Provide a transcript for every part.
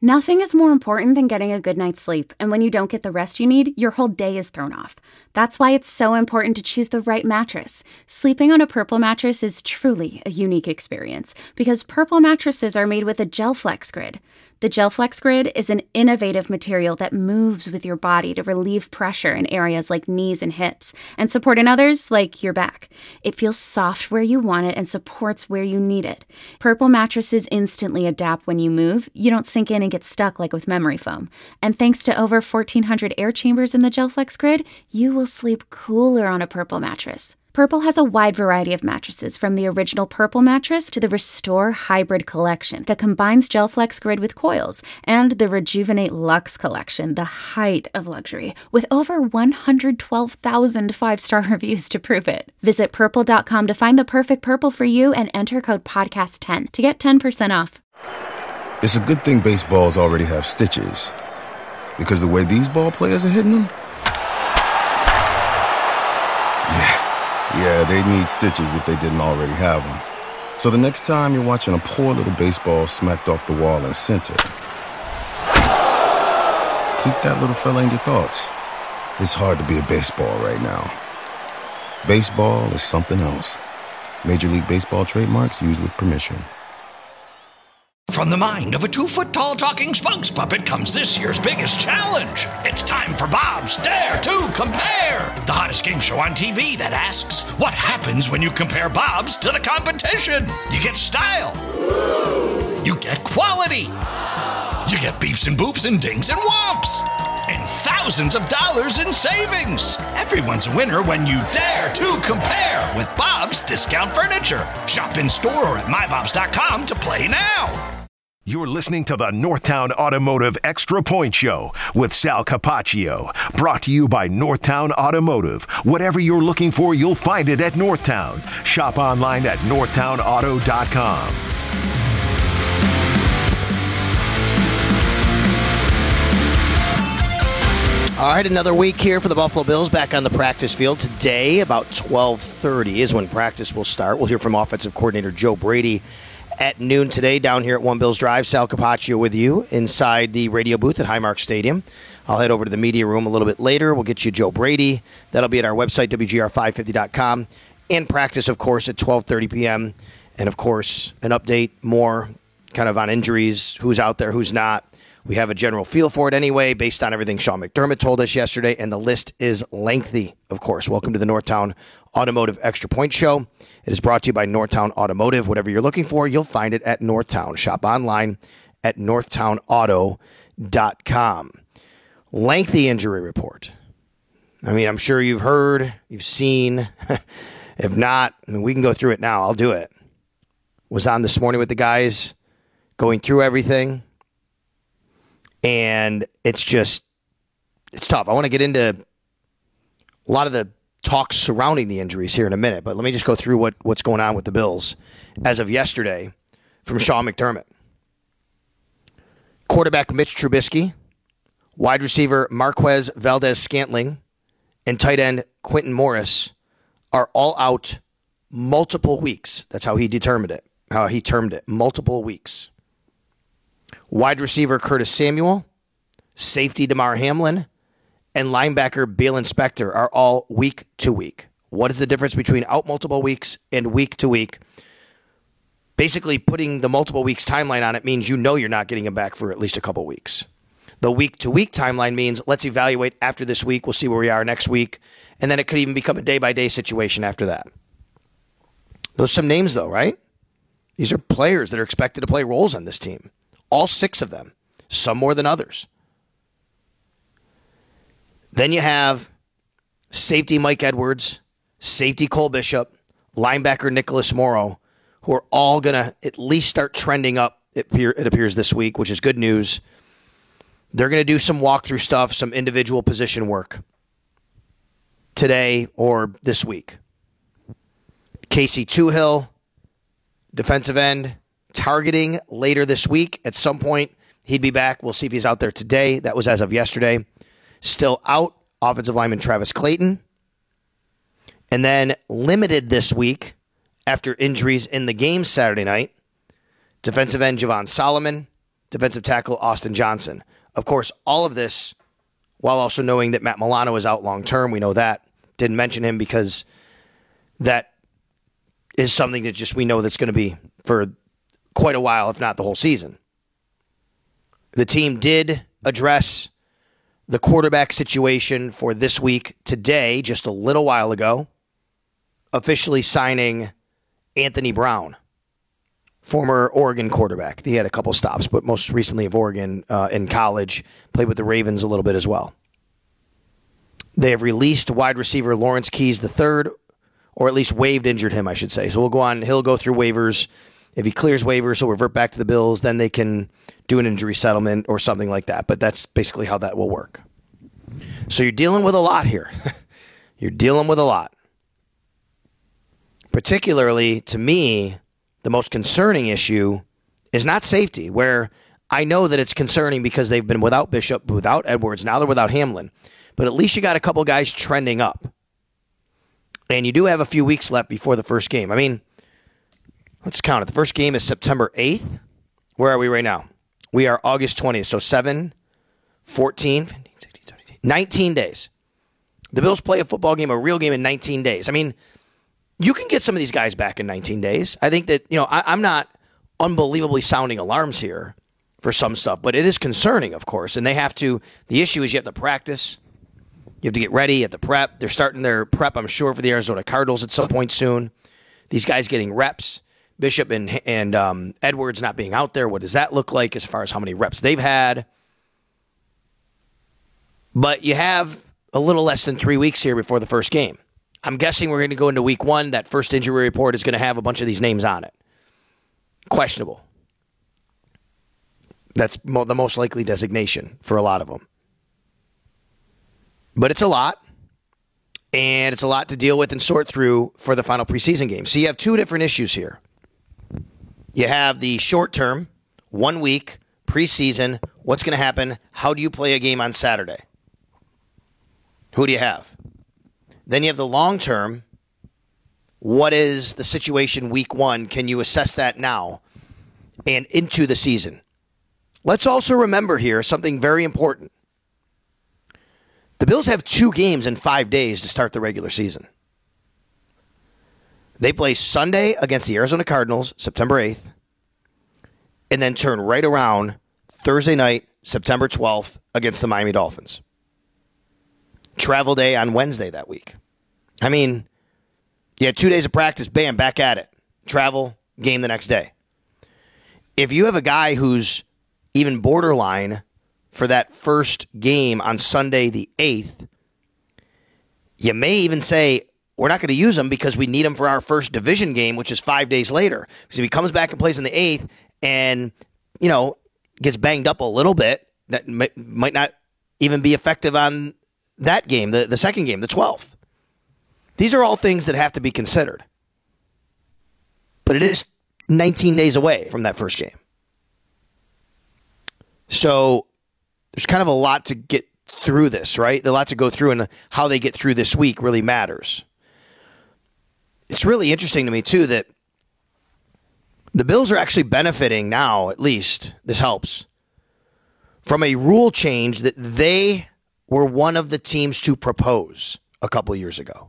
Nothing is more important than getting a good night's sleep, and when you don't get the rest you need, your whole day is thrown off. That's why it's so important to choose the right mattress. Sleeping on a Purple mattress is truly a unique experience, because Purple mattresses are made with a GelFlex Grid. The GelFlex Grid is an innovative material that moves with your body to relieve pressure in areas like knees and hips, and support in others like your back. It feels soft where you want it and supports where you need it. Purple mattresses instantly adapt when you move. You don't sink in and get stuck like with memory foam. And thanks to over 1,400 air chambers in the GelFlex Grid, you will sleep cooler on a Purple mattress. Purple has a wide variety of mattresses, from the original Purple mattress to the Restore Hybrid collection that combines GelFlex Grid with coils, and the Rejuvenate Luxe collection, the height of luxury, with over 112,000 five-star reviews to prove it. Visit Purple.com to find the perfect Purple for you and enter code PODCAST10 to get 10% off. It's a good thing baseballs already have stitches, because the way these ball players are hitting them, yeah, they need stitches if they didn't already have them. So the next time you're watching a poor little baseball smacked off the wall in center, keep that little fella in your thoughts. It's hard to be a baseball right now. Baseball is something else. Major League Baseball trademarks used with permission. From the mind of a 2-foot-tall talking spokes puppet comes this year's biggest challenge. It's time for Bob's Dare to Compare, the hottest game show on TV that asks, what happens when you compare Bob's to the competition? You get style. You get quality. You get beeps and boops and dings and whomps. And thousands of dollars in savings. Everyone's a winner when you dare to compare with Bob's Discount Furniture. Shop in store or at mybobs.com to play now. You're listening to the Northtown Automotive Extra Point Show with Sal Capaccio. Brought to you by Northtown Automotive. Whatever you're looking for, you'll find it at Northtown. Shop online at northtownauto.com. All right, another week here for the Buffalo Bills back on the practice field. Today, about 12:30 is when practice will start. We'll hear from offensive coordinator Joe Brady at noon today down here at One Bills Drive. Sal Capaccio with you inside the radio booth at Highmark Stadium. I'll head over to the media room a little bit later. We'll get you Joe Brady. That'll be at our website, WGR550.com. And practice, of course, at 12:30 p.m. And, of course, an update more kind of on injuries, who's out there, who's not. We have a general feel for it anyway, based on everything Sean McDermott told us yesterday, and the list is lengthy, of course. Welcome to the Northtown Automotive Extra Point Show. It is brought to you by Northtown Automotive. Whatever you're looking for, you'll find it at Northtown. Shop online at northtownauto.com. Lengthy injury report. I mean, I'm sure you've heard, you've seen. If not, I mean, we can go through it now. I'll do it. Was on this morning with the guys, going through everything. And it's tough. I want to get into a lot of the talk surrounding the injuries here in a minute, but let me just go through what's going on with the Bills as of yesterday from Sean McDermott. Quarterback Mitch Trubisky, wide receiver Marquez Valdez-Scantling, and tight end Quentin Morris are all out multiple weeks. That's how he termed it, multiple weeks. Wide receiver Curtis Samuel, safety Damar Hamlin, and linebacker Balen Spector are all week to week. What is the difference between out multiple weeks and week to week? Basically, putting the multiple weeks timeline on it means you know you're not getting him back for at least a couple weeks. The week to week timeline means let's evaluate after this week. We'll see where we are next week. And then it could even become a day-by-day situation after that. Those are some names, though, right? These are players that are expected to play roles on this team. All 6 of them, some more than others. Then you have safety Mike Edwards, safety Cole Bishop, linebacker Nicholas Morrow, who are all going to at least start trending up, it appears this week, which is good news. They're going to do some walkthrough stuff, some individual position work today or this week. Casey Toohill, defensive end, targeting later this week. At some point, he'd be back. We'll see if he's out there today. That was as of yesterday. Still out, offensive lineman Travis Clayton. And then limited this week after injuries in the game Saturday night, defensive end Javon Solomon, defensive tackle Austin Johnson. Of course, all of this while also knowing that Matt Milano is out long term. We know that. Didn't mention him because that is something that just we know that's going to be for quite a while, if not the whole season. The team did address the quarterback situation for this week today, just a little while ago, officially signing Anthony Brown, former Oregon quarterback. He had a couple stops, but most recently of Oregon in college, played with the Ravens a little bit as well. They have released wide receiver Lawrence Keys III, or at least waived injured him, I should say. So we'll go on. He'll go through waivers. If he clears waivers, he'll revert back to the Bills. Then they can do an injury settlement or something like that. But that's basically how that will work. So you're dealing with a lot here. You're dealing with a lot. Particularly, to me, the most concerning issue is not safety, where I know that it's concerning because they've been without Bishop, without Edwards. Now they're without Hamlin. But at least you got a couple guys trending up. And you do have a few weeks left before the first game. I mean, let's count it. The first game is September 8th. Where are we right now? We are August 20th. So 7, 14, 15, 16, 17, 19 days. The Bills play a football game, a real game in 19 days. I mean, you can get some of these guys back in 19 days. I think that, I'm not unbelievably sounding alarms here for some stuff, but it is concerning, of course. And the issue is you have to practice. You have to get ready, you have to prep. They're starting their prep, I'm sure, for the Arizona Cardinals at some point soon. These guys getting reps. Bishop and Edwards not being out there. What does that look like as far as how many reps they've had? But you have a little less than 3 weeks here before the first game. I'm guessing we're going to go into week 1. That first injury report is going to have a bunch of these names on it. Questionable. That's the most likely designation for a lot of them. But it's a lot, and it's a lot to deal with and sort through for the final preseason game. So you have two different issues here. You have the short term, 1 week, preseason, what's going to happen, how do you play a game on Saturday? Who do you have? Then you have the long term, what is the situation week 1? Can you assess that now and into the season? Let's also remember here something very important. The Bills have 2 games in 5 days to start the regular season. They play Sunday against the Arizona Cardinals, September 8th, and then turn right around Thursday night, September 12th, against the Miami Dolphins. Travel day on Wednesday that week. I mean, you had 2 days of practice, bam, back at it. Travel, game the next day. If you have a guy who's even borderline for that first game on Sunday the 8th, you may even say, we're not going to use him because we need him for our first division game, which is 5 days later. Because if he comes back and plays on the 8th and, gets banged up a little bit, that might not even be effective on that game, the second game, the 12th. These are all things that have to be considered. But it is 19 days away from that first game. So there's kind of a lot to get through this, right? There's a lot to go through, and how they get through this week really matters. It's really interesting to me, too, that the Bills are actually benefiting now, at least, this helps, from a rule change that they were one of the teams to propose a couple years ago.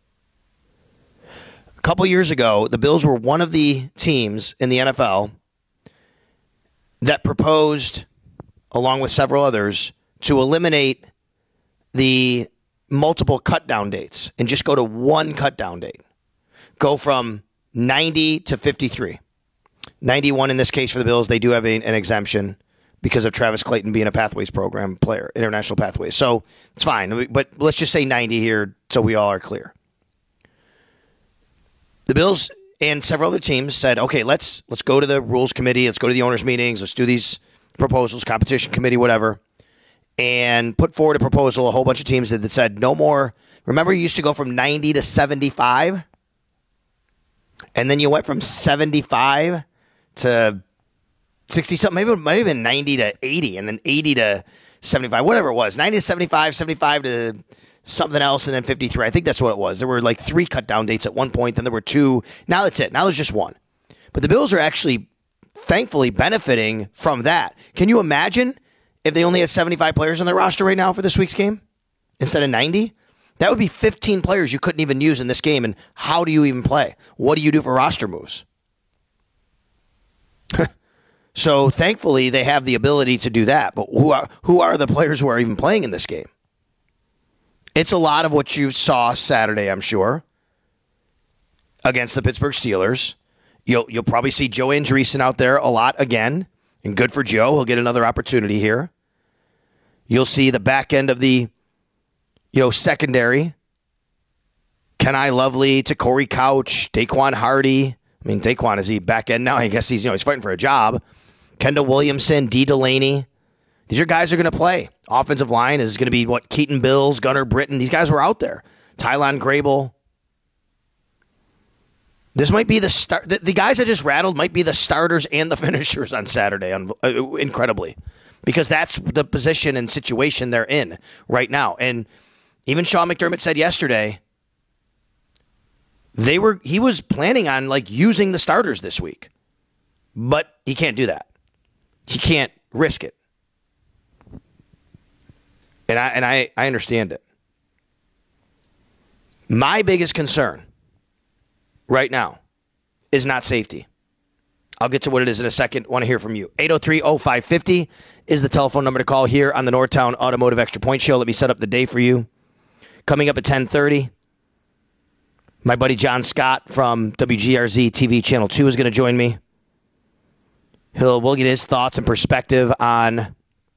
A couple years ago, the Bills were one of the teams in the NFL that proposed, along with several others, to eliminate the multiple cut-down dates and just go to one cut-down date. Go from 90 to 53. 91 in this case for the Bills. They do have an exemption because of Travis Clayton being a Pathways program player, International Pathways. So it's fine. But let's just say 90 here so we all are clear. The Bills and several other teams said, okay, let's go to the rules committee. Let's go to the owners' meetings. Let's do these proposals, competition committee, whatever, and put forward a proposal. A whole bunch of teams that said no more. Remember, you used to go from 90 to 75, and then you went from 75 to 60-something. Maybe it might have been 90 to 80, and then 80 to 75, whatever it was. 90 to 75, 75 to something else, and then 53. I think that's what it was. There were like 3 cut-down dates at one point, then there were 2. Now that's it. Now there's just 1. But the Bills are actually thankfully benefiting from that. Can you imagine if they only had 75 players on their roster right now for this week's game instead of 90? That would be 15 players you couldn't even use in this game. And how do you even play? What do you do for roster moves? So thankfully they have the ability to do that. But who are the players who are even playing in this game? It's a lot of what you saw Saturday, I'm sure, against the Pittsburgh Steelers. You'll probably see Joe Andreessen out there a lot again, and good for Joe. He'll get another opportunity here. You'll see the back end of the secondary. Kenai Lovely, to Corey Couch, Daquan Hardy. I mean, Daquan, is he back end now? I guess he's fighting for a job. Kendall Williamson, D. Delaney. These are guys who are going to play. Offensive line is going to be Keaton Bills, Gunnar Britton. These guys were out there. Tylon Grable. This might be the start. The guys I just rattled might be the starters and the finishers on Saturday, incredibly, because that's the position and situation they're in right now. And even Sean McDermott said yesterday he was planning on using the starters this week, but he can't do that. He can't risk it. And I understand it. My biggest concern right now is not safety. I'll get to what it is in a second. I want to hear from you. 803-0550 is the telephone number to call here on the Northtown Automotive Extra Point Show. Let me set up the day for you. Coming up at 10:30, my buddy John Scott from WGRZ TV Channel 2 is going to join me. We'll get his thoughts and perspective on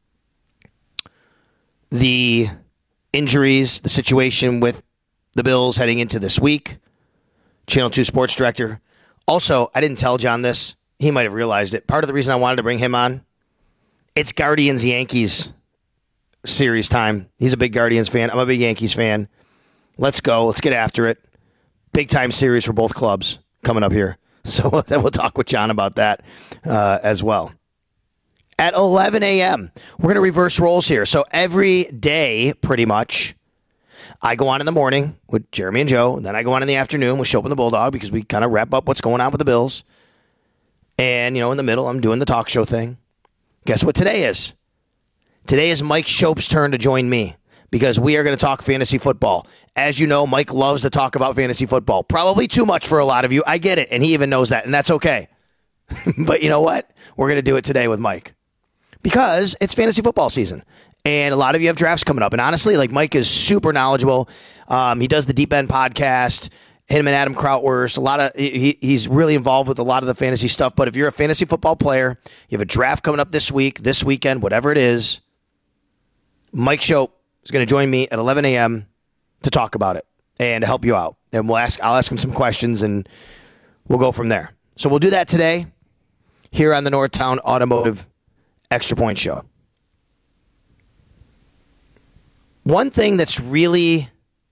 the injuries, the situation with the Bills heading into this week. Channel 2 sports director. Also, I didn't tell John this. He might have realized it. Part of the reason I wanted to bring him on, it's Guardians-Yankees series time. He's a big Guardians fan. I'm a big Yankees fan. Let's go. Let's get after it. Big time series for both clubs coming up here. So then we'll talk with John about that as well. At 11 a.m., we're going to reverse roles here. So every day, pretty much, I go on in the morning with Jeremy and Joe. And then I go on in the afternoon with Shope and the Bulldog because we kind of wrap up what's going on with the Bills. And, in the middle, I'm doing the talk show thing. Guess what today is? Today is Mike Shope's turn to join me because we are going to talk fantasy football. As you know, Mike loves to talk about fantasy football. Probably too much for a lot of you. I get it. And he even knows that. And that's okay. But you know what? We're going to do it today with Mike. Because it's fantasy football season. And a lot of you have drafts coming up. And honestly, Mike is super knowledgeable. He does the Deep End podcast. Him and Adam Krautwurst. He's really involved with a lot of the fantasy stuff. But if you're a fantasy football player, you have a draft coming up this week, this weekend, whatever it is, Mike Shope is going to join me at 11 a.m. to talk about it and to help you out. And I'll ask him some questions and we'll go from there. So we'll do that today here on the Northtown Automotive Extra Point Show. One thing that's really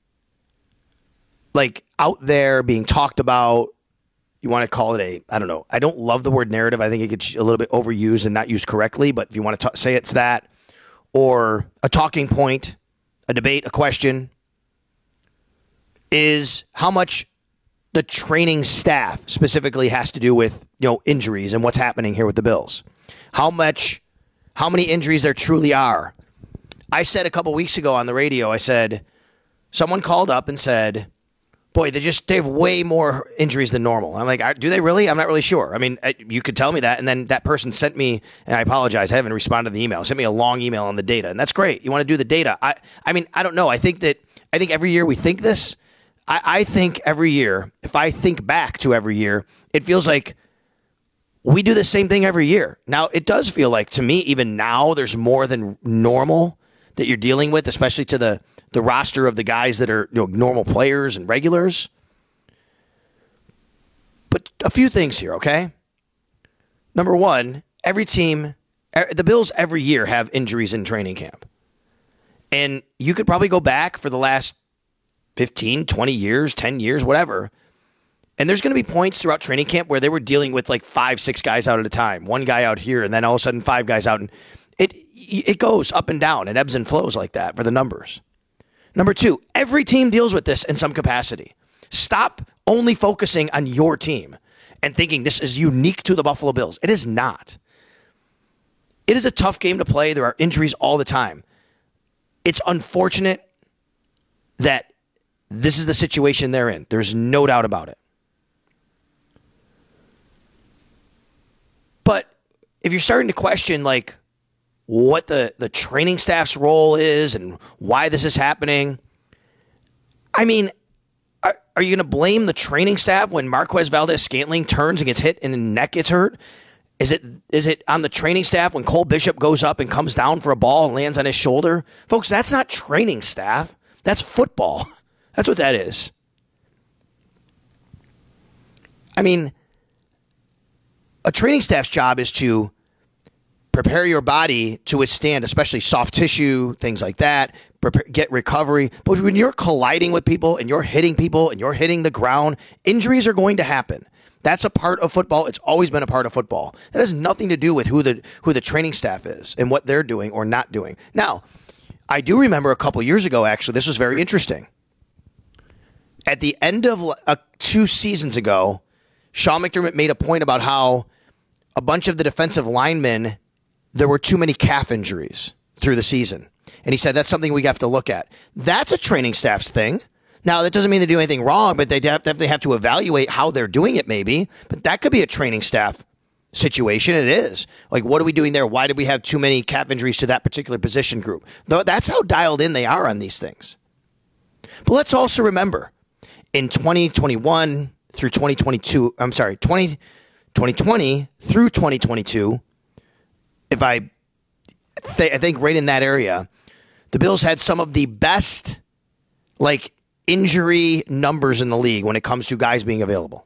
out there being talked about, you want to call it I don't know. I don't love the word narrative. I think it gets a little bit overused and not used correctly, but if you want to say it's that, or a talking point, a debate, a question, is how much the training staff specifically has to do with, injuries and what's happening here with the Bills. How many injuries there truly are. I said a couple weeks ago on the radio, someone called up and said, boy, they have way more injuries than normal. I'm like, do they really? I'm not really sure. I mean, you could tell me that. And then that person sent me, and I apologize, I haven't responded to the email, sent me a long email on the data. And that's great. You want to do the data. I mean, I don't know. I think every year we think this. I think every year, if I think back to every year, it feels like we do the same thing every year. Now, it does feel like, to me, even now, there's more than normal that you're dealing with, especially to the roster of the guys that are normal players and regulars. But a few things here, okay? Number one, every team, the Bills every year have injuries in training camp. And you could probably go back for the last 15, 20 years, 10 years, whatever. And there's going to be points throughout training camp where they were dealing with 5, 6 guys out at a time. One guy out here, and then all of a sudden 5 guys out. And it goes up and down. It ebbs and flows like that for the numbers. Number two, every team deals with this in some capacity. Stop only focusing on your team and thinking this is unique to the Buffalo Bills. It is not. It is a tough game to play. There are injuries all the time. It's unfortunate that this is the situation they're in. There's no doubt about it. But if you're starting to question, like, what the training staff's role is and why this is happening, I mean, are you going to blame the training staff when Marquez Valdes-Scantling turns and gets hit and the neck gets hurt? Is it on the training staff when Cole Bishop goes up and comes down for a ball and lands on his shoulder? Folks, that's not training staff. That's football. That's what that is. I mean, a training staff's job is to prepare your body to withstand, especially soft tissue, things like that, get recovery. But when you're colliding with people and you're hitting people and you're hitting the ground, injuries are going to happen. That's a part of football. It's always been a part of football. That has nothing to do with who the training staff is and what they're doing or not doing. Now, I do remember a couple years ago, actually, this was very interesting. At the end of 2 seasons ago, Sean McDermott made a point about how a bunch of the defensive linemen, there were too many calf injuries through the season. And he said that's something we have to look at. That's a training staff's thing. Now, that doesn't mean they do anything wrong, but they definitely have to evaluate how they're doing it maybe. But that could be a training staff situation. It is. Like, what are we doing there? Why did we have too many calf injuries to that particular position group? Though that's how dialed in they are on these things. But let's also remember, in 2021 through 2022, 2020 through 2022, I think right in that area, the Bills had some of the best, like, injury numbers in the league when it comes to guys being available.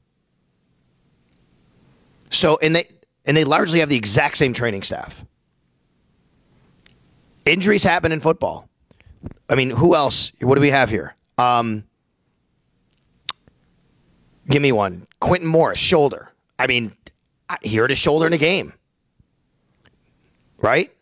So, and they largely have the exact same training staff. Injuries happen in football. I mean, who else? What do we have here? Give me one. Quintin Morris, shoulder. I mean, he hurt his shoulder in a game. Right?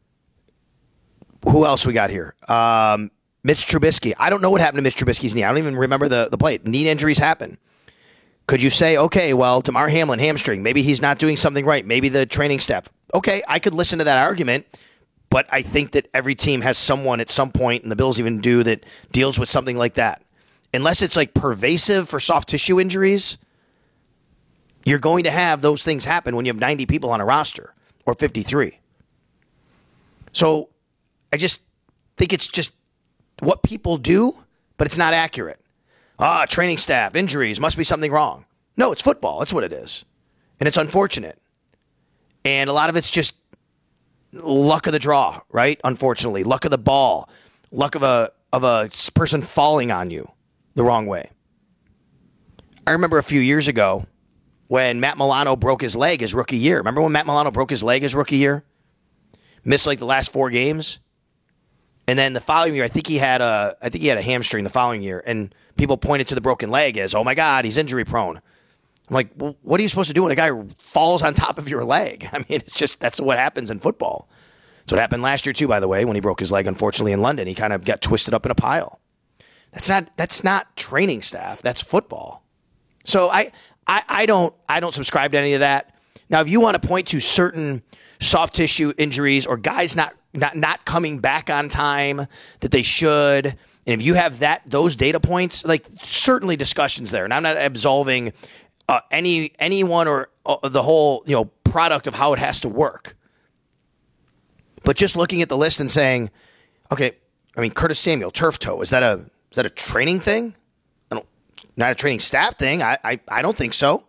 Who else we got here? Mitch Trubisky. I don't know what happened to Mitch Trubisky's knee. I don't even remember the play. Knee injuries happen. Could you say, okay, well, Damar Hamlin, hamstring. Maybe he's not doing something right. Maybe the training staff. Okay, I could listen to that argument, but I think that every team has someone at some point, and the Bills even do, that deals with something like that. Unless it's like pervasive for soft tissue injuries, you're going to have those things happen when you have 90 people on a roster or 53. So I just think it's just what people do, but it's not accurate. Training staff, injuries, must be something wrong. No, it's football. That's what it is. And it's unfortunate. And a lot of it's just luck of the draw, right? Unfortunately, luck of the ball, luck of a person falling on you the wrong way. I remember a few years ago when Matt Milano broke his leg his rookie year. Remember when Matt Milano broke his leg his rookie year? Missed like the last 4 games. And then the following year, I think he had a hamstring the following year, and people pointed to the broken leg as, oh my God, he's injury prone. I'm like, well, what are you supposed to do when a guy falls on top of your leg? I mean, it's just, that's what happens in football. That's what happened last year too, by the way, when he broke his leg, unfortunately, in London. He kind of got twisted up in a pile. That's not training staff. That's football. So I don't subscribe to any of that. Now, if you want to point to certain soft tissue injuries or guys not coming back on time that they should, and if you have those data points, like, certainly discussions there. And I'm not absolving anyone or the whole product of how it has to work. But just looking at the list and saying, okay, I mean, Curtis Samuel, turf toe, is that a training thing? Not a training staff thing. I don't think so.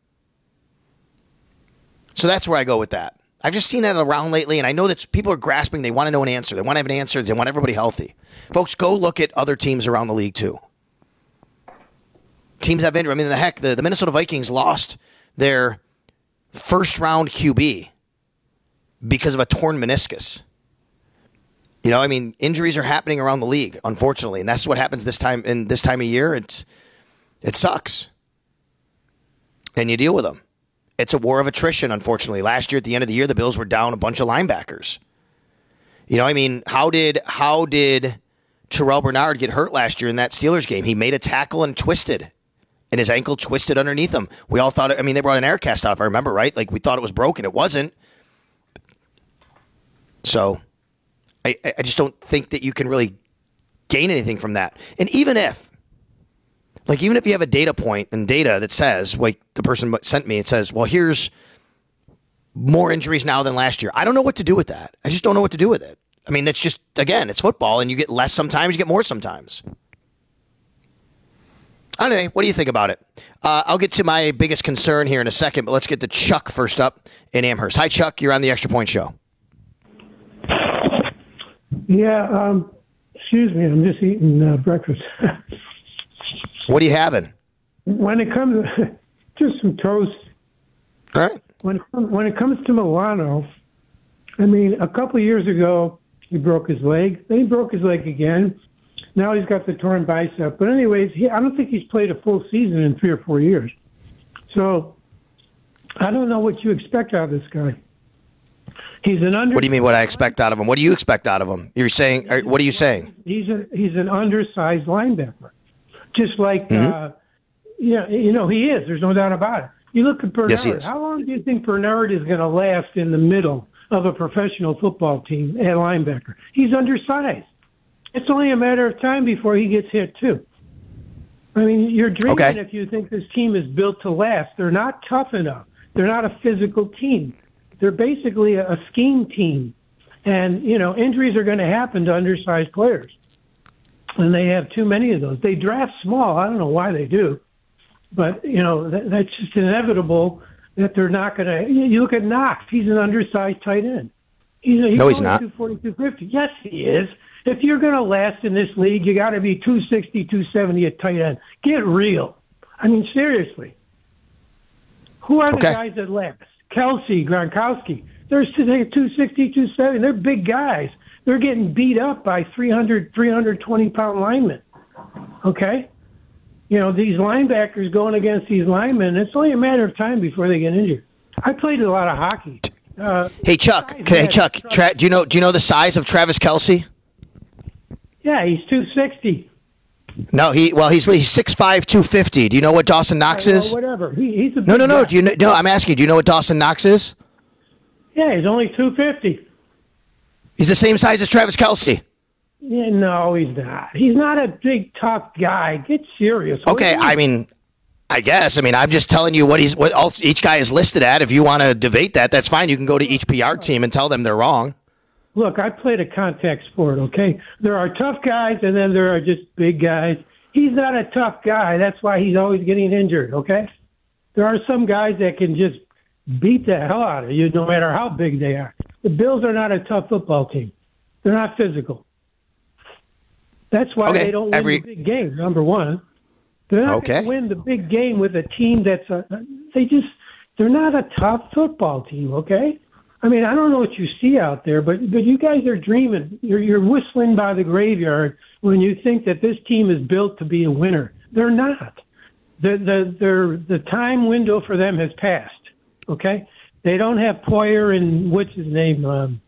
So that's where I go with that. I've just seen that around lately, and I know that people are grasping. They want to know an answer. They want to have an answer. They want everybody healthy. Folks, go look at other teams around the league, too. Teams have injured. I mean, the Minnesota Vikings lost their first-round QB because of a torn meniscus. I mean, injuries are happening around the league, unfortunately, and that's what happens this time of year. It sucks, and you deal with them. It's a war of attrition, unfortunately. Last year, at the end of the year, the Bills were down a bunch of linebackers. I mean, how did Terrell Bernard get hurt last year in that Steelers game? He made a tackle and twisted and his ankle twisted underneath him. We all thought, they brought an air cast out, if I remember right. Like, we thought it was broken. It wasn't. So I just don't think that you can really gain anything from that. And even if you have a data point and data that says, like the person sent me, it says, well, here's more injuries now than last year. I don't know what to do with that. I just don't know what to do with it. I mean, it's just, again, it's football, and you get less sometimes, you get more sometimes. Anyway, what do you think about it? I'll get to my biggest concern here in a second, but let's get to Chuck first up in Amherst. Hi, Chuck. You're on the Extra Point Show. Yeah, excuse me. I'm just eating breakfast. What are you having? When it comes, just some toast. All right. When it comes to Milano, a couple of years ago, he broke his leg. Then he broke his leg again. Now he's got the torn bicep. But anyways, I don't think he's played a full season in 3 or 4 years. So I don't know what you expect out of this guy. He's an What do you mean what I expect out of him? What do you expect out of him? You're saying, what are you saying? He's an undersized linebacker. Just like, he is. There's no doubt about it. You look at Bernard. Yes, he is. How long do you think Bernard is going to last in the middle of a professional football team at linebacker? He's undersized. It's only a matter of time before he gets hit, too. You're dreaming if you think this team is built to last. They're not tough enough. They're not a physical team. They're basically a scheme team. And, injuries are going to happen to undersized players. And they have too many of those. They draft small. I don't know why they do. But, that's just inevitable that they're not going to. You look at Knox. He's an undersized tight end. No, he's not. 240, 250. Yes, he is. If you're going to last in this league, you got to be 260, 270 at tight end. Get real. Seriously. Who are the guys that last? Kelsey, Gronkowski. They're 260, 270. They're big guys. They're getting beat up by 300, 320-pound linemen. Okay? These linebackers going against these linemen, it's only a matter of time before they get injured. I played a lot of hockey. Hey, Chuck. Do you know the size of Travis Kelce? Yeah, he's 260. No, he's 6'5", 250. Do you know what Dawson Knox is? Whatever. He's a big No. guy. I'm asking you. Do you know what Dawson Knox is? Yeah, he's only 250. He's the same size as Travis Kelce. Yeah, no, he's not. He's not a big, tough guy. Get serious. Okay, I guess. I'm just telling you what each guy is listed at. If you want to debate that, that's fine. You can go to each PR team and tell them they're wrong. Look, I played a contact sport, okay? There are tough guys, and then there are just big guys. He's not a tough guy. That's why he's always getting injured, okay? There are some guys that can just beat the hell out of you no matter how big they are. The Bills are not a tough football team. They're not physical. That's why they don't win the big game, number one. They're not going to win the big game with a team that's they're not a tough football team, okay? I don't know what you see out there, but you guys are dreaming. You're whistling by the graveyard when you think that this team is built to be a winner. They're not. The time window for them has passed, okay? They don't have Poyer and what's his name?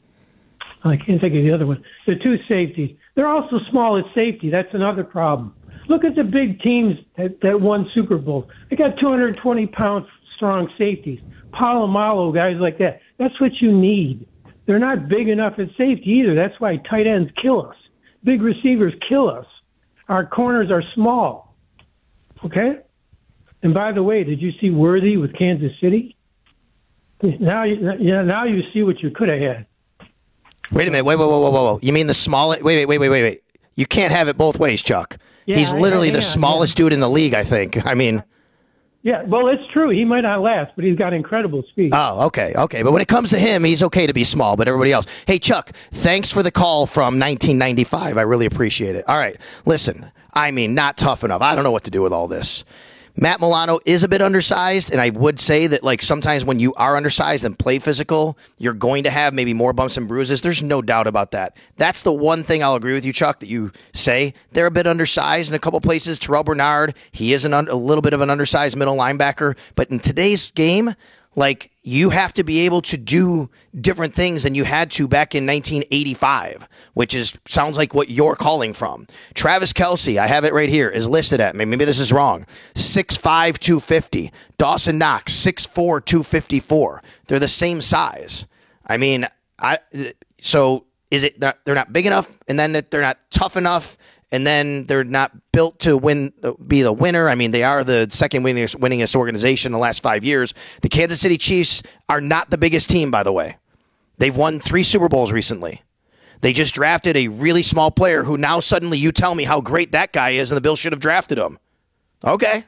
I can't think of the other one. The two safeties. They're also small at safety. That's another problem. Look at the big teams that won Super Bowls. They got 220-pound strong safeties. Palomalo, guys like that. That's what you need. They're not big enough at safety either. That's why tight ends kill us. Big receivers kill us. Our corners are small. Okay? And by the way, did you see Worthy with Kansas City? Now you see what you could have had. Wait a minute. Whoa. You mean the smallest? Wait. You can't have it both ways, Chuck. Yeah, he's literally the smallest dude in the league, I think. Yeah, well, it's true. He might not last, but he's got incredible speed. Oh, okay. But when it comes to him, he's okay to be small, but everybody else. Hey, Chuck, thanks for the call from 1995. I really appreciate it. All right, listen, not tough enough. I don't know what to do with all this. Matt Milano is a bit undersized, and I would say that sometimes when you are undersized and play physical, you're going to have maybe more bumps and bruises. There's no doubt about that. That's the one thing I'll agree with you, Chuck, that you say they're a bit undersized in a couple places. Terrell Bernard, he is a little bit of an undersized middle linebacker, but in today's game, you have to be able to do different things than you had to back in 1985, which sounds like what you're calling from. Travis Kelce, I have it right here, is listed at, maybe this is wrong, 6'5", 250. Dawson Knox, 6'4", 254. They're the same size. I mean, so is it that they're not big enough, and then that they're not tough enough, and then they're not built to be the winner? I mean, they are the second winningest organization in the last 5 years. The Kansas City Chiefs are not the biggest team, by the way. They've won 3 Super Bowls recently. They just drafted a really small player who now suddenly you tell me how great that guy is, and the Bills should have drafted him. Okay.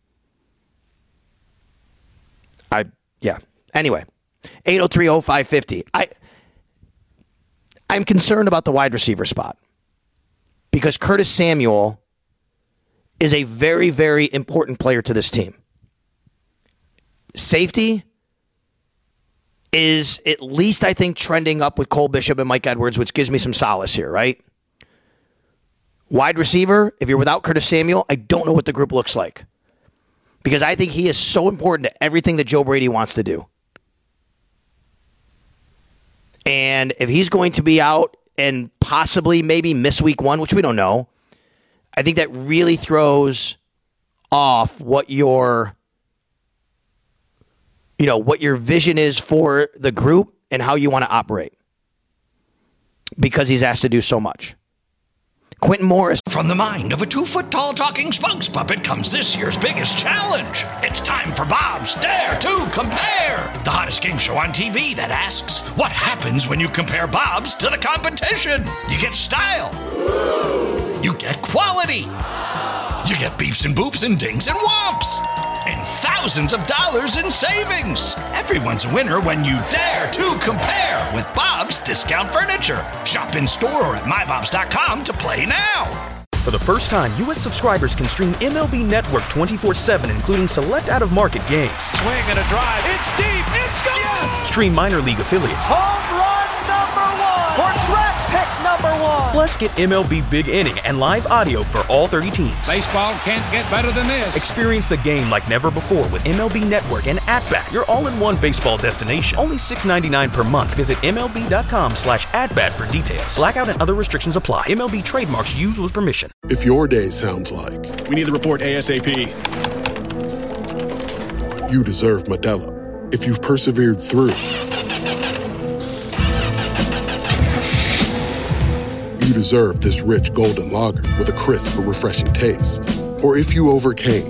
Anyway, 803-0550. I'm concerned about the wide receiver spot because Curtis Samuel is a very, very important player to this team. Safety is at least, I think, trending up with Cole Bishop and Mike Edwards, which gives me some solace here, right? Wide receiver, if you're without Curtis Samuel, I don't know what the group looks like because I think he is so important to everything that Joe Brady wants to do. And if he's going to be out and possibly maybe miss week 1, which we don't know, I think that really throws off what your vision is for the group and how you want to operate because he's asked to do so much. Quentin Morris. From the mind of a 2-foot-tall talking spokes puppet comes this year's biggest challenge. It's time for Bob's Dare to Compare, the hottest game show on TV that asks, what happens when you compare Bob's to the competition? You get style. You get quality. You get beeps and boops and dings and whomps. And thousands of dollars in savings. Everyone's a winner when you dare to compare with Bob's Discount Furniture. Shop in store or at mybobs.com to play now. For the first time, U.S. subscribers can stream MLB Network 24/7, including select out-of-market games. Swing and a drive. It's deep. It's gone. Yes! Stream minor league affiliates. Home run number 1. Or draft pick number 1. Plus, get MLB Big Inning and live audio for all 30 teams. Baseball can't get better than this. Experience the game like never before with MLB Network and At-Bat, your all-in-one baseball destination. Only $6.99 per month. Visit MLB.com/AtBat for details. Blackout and other restrictions apply. MLB trademarks used with permission. If your day sounds like we need the report ASAP, you deserve Modelo. If you've persevered through, you deserve this rich golden lager with a crisp but refreshing taste. Or if you overcame,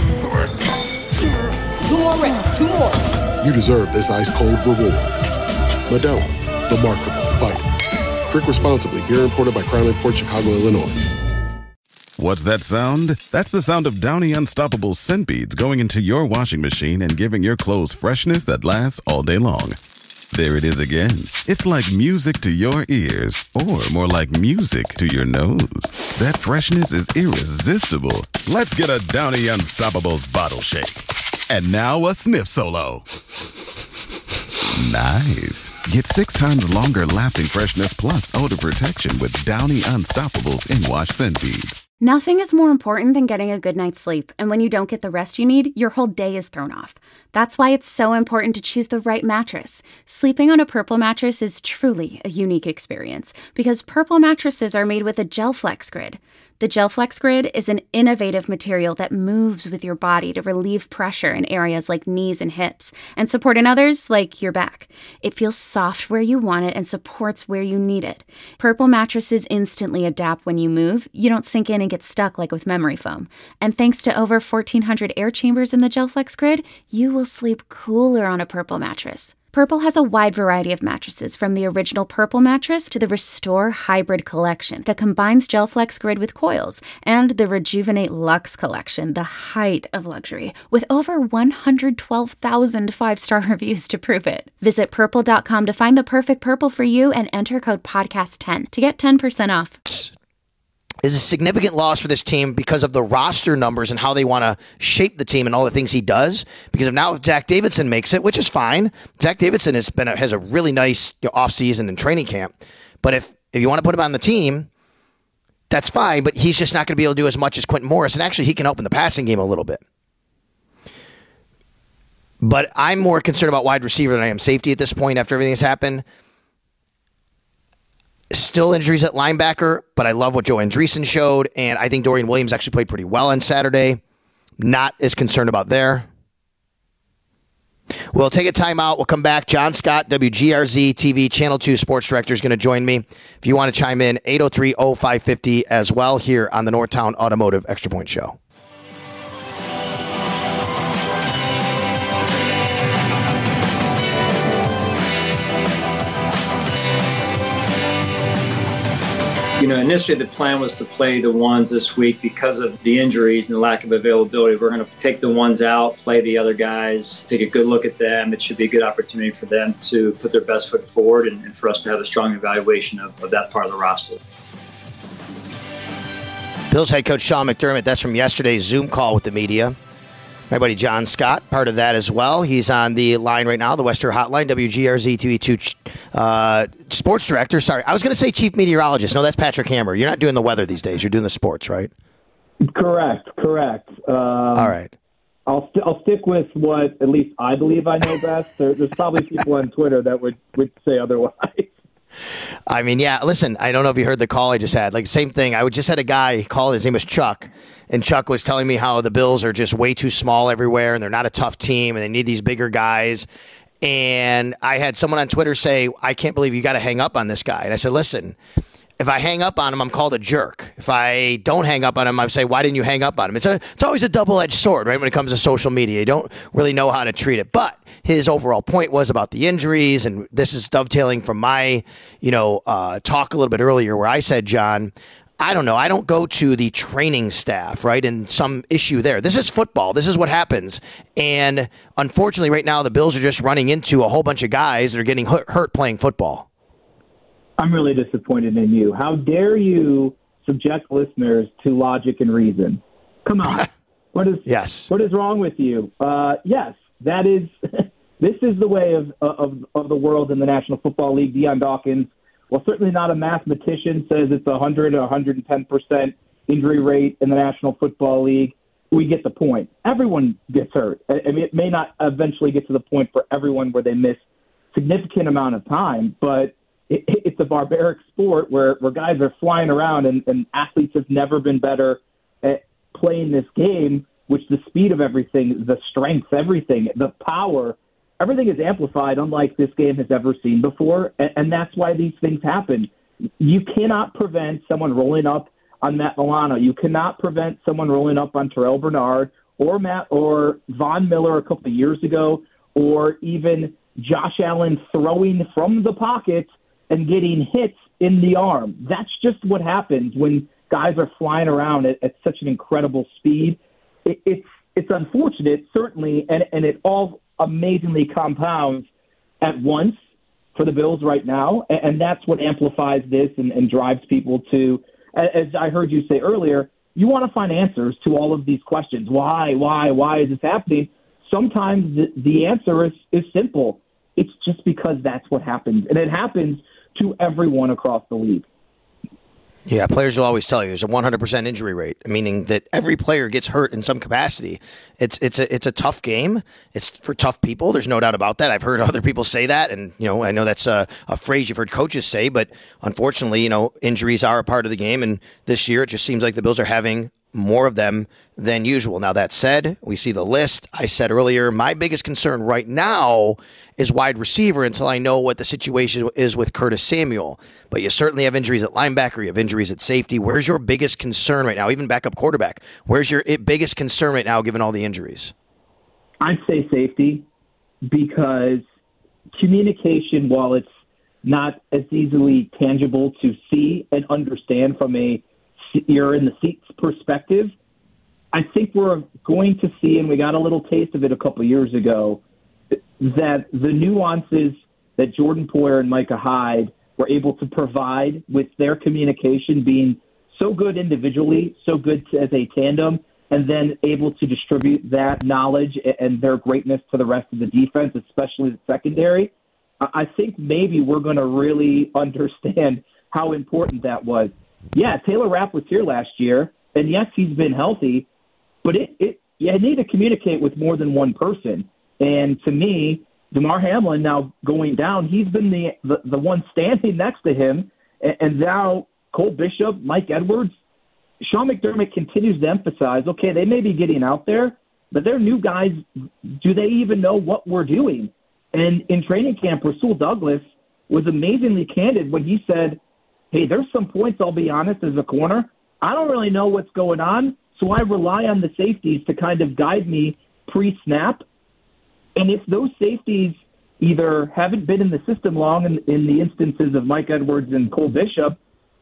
2 more reps, 2 more. You deserve this ice cold reward. Modelo, the Markable Fighter. Drink responsibly. Beer imported by Crown Imports, Chicago, Illinois. What's that sound? That's the sound of Downy Unstoppable scent beads going into your washing machine and giving your clothes freshness that lasts all day long. There it is again. It's like music to your ears, or more like music to your nose. That freshness is irresistible. Let's get a Downy Unstoppables bottle shake. And now a sniff solo. Nice. Get 6 times longer lasting freshness plus odor protection with Downy Unstoppables in wash scent beads. Nothing is more important than getting a good night's sleep, and when you don't get the rest you need, your whole day is thrown off. That's why it's so important to choose the right mattress. Sleeping on a Purple mattress is truly a unique experience because Purple mattresses are made with a GelFlex Grid. The GelFlex Grid is an innovative material that moves with your body to relieve pressure in areas like knees and hips and support in others like your back. It feels soft where you want it and supports where you need it. Purple mattresses instantly adapt when you move. You don't sink in and get stuck like with memory foam. And thanks to over 1,400 air chambers in the GelFlex Grid, you will sleep cooler on a Purple mattress. Purple has a wide variety of mattresses, from the original Purple mattress to the Restore Hybrid collection that combines GelFlex Grid with coils, and the Rejuvenate Luxe collection, the height of luxury, with over 112,000 5-star reviews to prove it. Visit Purple.com to find the perfect Purple for you and enter code PODCAST10 to get 10% off. Is a significant loss for this team because of the roster numbers and how they want to shape the team and all the things he does. Because if Zach Davidson makes it, which is fine, Zach Davidson has a really nice offseason and training camp. But if you want to put him on the team, that's fine. But he's just not going to be able to do as much as Quentin Morris. And actually, he can help in the passing game a little bit. But I'm more concerned about wide receiver than I am safety at this point after everything has happened. Still injuries at linebacker, but I love what Joe Andreessen showed, and I think Dorian Williams actually played pretty well on Saturday. Not as concerned about there. We'll take a timeout. We'll come back. John Scott, WGRZ TV, Channel 2 Sports Director, is going to join me. If you want to chime in, 803-0550 as well here on the Northtown Automotive Extra Point Show. Initially the plan was to play the ones this week because of the injuries and the lack of availability. We're going to take the ones out, play the other guys, take a good look at them. It should be a good opportunity for them to put their best foot forward and for us to have a strong evaluation of that part of the roster. Bills head coach Sean McDermott, that's from yesterday's Zoom call with the media. My buddy John Scott, part of that as well. He's on the line right now, the Western Hotline, WGRZ TV2 sports director. Sorry, I was going to say chief meteorologist. No, that's Patrick Hammer. You're not doing the weather these days. You're doing the sports, right? Correct. All right. I'll stick with what at least I believe I know best. There's probably people on Twitter that would say otherwise. I mean, yeah, listen, I don't know if you heard the call I just had. Like, same thing. I just had a guy call. His name was Chuck. And Chuck was telling me how the Bills are just way too small everywhere and they're not a tough team and they need these bigger guys. And I had someone on Twitter say, I can't believe you got to hang up on this guy. And I said, listen, if I hang up on him, I'm called a jerk. If I don't hang up on him, I say, why didn't you hang up on him? It's always a double-edged sword, right, when it comes to social media. You don't really know how to treat it. But his overall point was about the injuries, and this is dovetailing from my talk a little bit earlier where I said, John, I don't know. I don't go to the training staff, right, and some issue there. This is football. This is what happens. And unfortunately, right now, the Bills are just running into a whole bunch of guys that are getting hurt playing football. I'm really disappointed in you. How dare you subject listeners to logic and reason? Come on. What is wrong with you? Yes, that is. This is the way of the world in the National Football League. Deion Dawkins, well, certainly not a mathematician, says it's 100 or 110% injury rate in the National Football League. We get the point. Everyone gets hurt. I mean, it may not eventually get to the point for everyone where they miss significant amount of time, but it's a barbaric sport where guys are flying around and athletes have never been better at playing this game, which the speed of everything, the strength, everything, the power, everything is amplified unlike this game has ever seen before, and that's why these things happen. You cannot prevent someone rolling up on Matt Milano. You cannot prevent someone rolling up on Terrell Bernard or Von Miller a couple of years ago, or even Josh Allen throwing from the pocket and getting hits in the arm. That's just what happens when guys are flying around at such an incredible speed. It's unfortunate, certainly, and it all amazingly compounds at once for the Bills right now, and that's what amplifies this and drives people to, as I heard you say earlier, you want to find answers to all of these questions. Why is this happening? Sometimes the answer is simple. It's just because that's what happens, and it happens to everyone across the league. Yeah, players will always tell you there's a 100% injury rate, meaning that every player gets hurt in some capacity. It's a tough game. It's for tough people. There's no doubt about that. I've heard other people say that, and I know that's a phrase you've heard coaches say, but unfortunately, injuries are a part of the game, and this year it just seems like the Bills are having more of them than usual. Now, that said, we see the list. I said earlier, my biggest concern right now is wide receiver until I know what the situation is with Curtis Samuel. But you certainly have injuries at linebacker. You have injuries at safety. Where's your biggest concern right now? Even backup quarterback. Where's your biggest concern right now given all the injuries? I'd say safety, because communication, while it's not as easily tangible to see and understand from a you're in the seats perspective, I think we're going to see, and we got a little taste of it a couple of years ago, that the nuances that Jordan Poyer and Micah Hyde were able to provide with their communication being so good individually, so good as a tandem, and then able to distribute that knowledge and their greatness to the rest of the defense, especially the secondary, I think maybe we're going to really understand how important that was. Yeah, Taylor Rapp was here last year, and yes, he's been healthy, but you need to communicate with more than one person. And to me, Damar Hamlin now going down, he's been the one standing next to him. And now Cole Bishop, Mike Edwards, Sean McDermott continues to emphasize, okay, they may be getting out there, but they're new guys. Do they even know what we're doing? And in training camp, Rasul Douglas was amazingly candid when he said, hey, there's some points, I'll be honest, as a corner. I don't really know what's going on, so I rely on the safeties to kind of guide me pre-snap. And if those safeties either haven't been in the system long in the instances of Mike Edwards and Cole Bishop,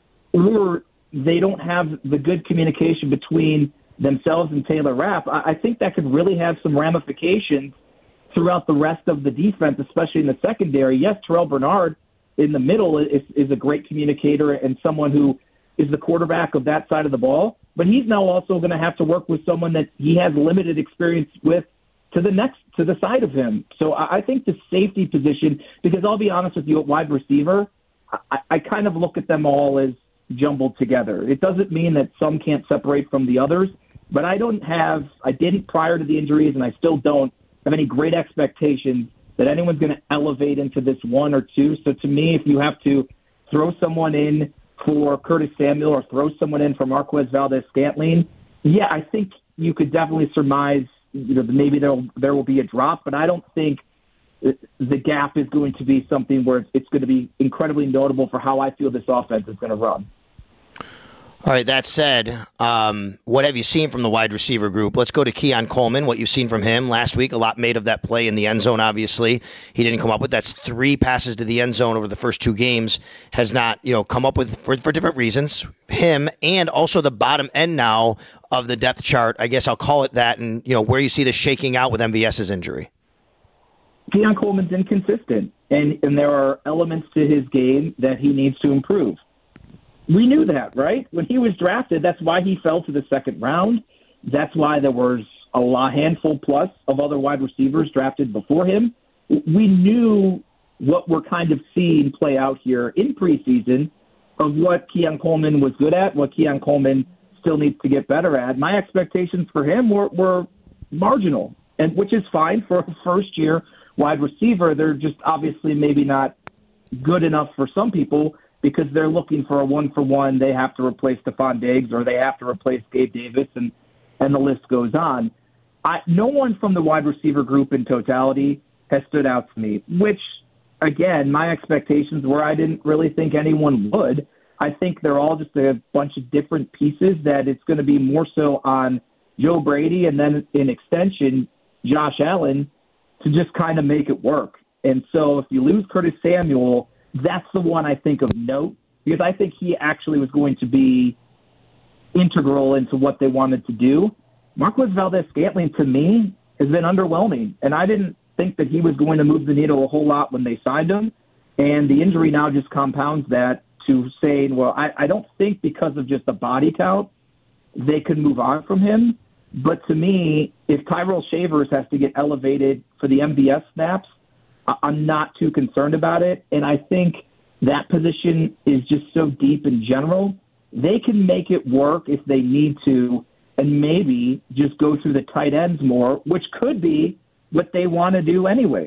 or they don't have the good communication between themselves and Taylor Rapp, I think that could really have some ramifications throughout the rest of the defense, especially in the secondary. Yes, Terrell Bernard in the middle is a great communicator and someone who is the quarterback of that side of the ball, but he's now also going to have to work with someone that he has limited experience with to the side of him. So I think the safety position, because I'll be honest with you, at wide receiver, I kind of look at them all as jumbled together. It doesn't mean that some can't separate from the others, but I didn't prior to the injuries, and I still don't have any great expectations that anyone's going to elevate into this one or two. So to me, if you have to throw someone in for Curtis Samuel or throw someone in for Marquez Valdes-Scantling, yeah, I think you could definitely surmise maybe there will be a drop, but I don't think the gap is going to be something where it's going to be incredibly notable for how I feel this offense is going to run. All right, that said, what have you seen from the wide receiver group? Let's go to Keon Coleman, what you've seen from him last week. A lot made of that play in the end zone, obviously. He didn't come up with. That's 3 passes to the end zone over the first 2 games. Has not, come up with for different reasons. Him and also the bottom end now of the depth chart. I guess I'll call it that. And, where you see this shaking out with MVS's injury. Keon Coleman's inconsistent, and there are elements to his game that he needs to improve. We knew that, right? When he was drafted, that's why he fell to the second round. That's why there was a handful plus of other wide receivers drafted before him. We knew what we're kind of seeing play out here in preseason of what Keon Coleman was good at, what Keon Coleman still needs to get better at. My expectations for him were marginal, and which is fine for a first-year wide receiver. They're just obviously maybe not good enough for some people, because they're looking for a one-for-one. They have to replace Stephon Diggs or they have to replace Gabe Davis, and the list goes on. No one from the wide receiver group in totality has stood out to me, which, again, my expectations were I didn't really think anyone would. I think they're all just a bunch of different pieces that it's going to be more so on Joe Brady and then, in extension, Josh Allen to just kind of make it work. And so if you lose Curtis Samuel, that's the one I think of note, because I think he actually was going to be integral into what they wanted to do. Marquez Valdes-Scantling, to me, has been underwhelming, and I didn't think that he was going to move the needle a whole lot when they signed him, and the injury now just compounds that to saying, well, I don't think because of just the body count they could move on from him, but to me, if Tyrell Shavers has to get elevated for the MVS snaps, I'm not too concerned about it, and I think that position is just so deep in general. They can make it work if they need to, and maybe just go through the tight ends more, which could be what they want to do anyways.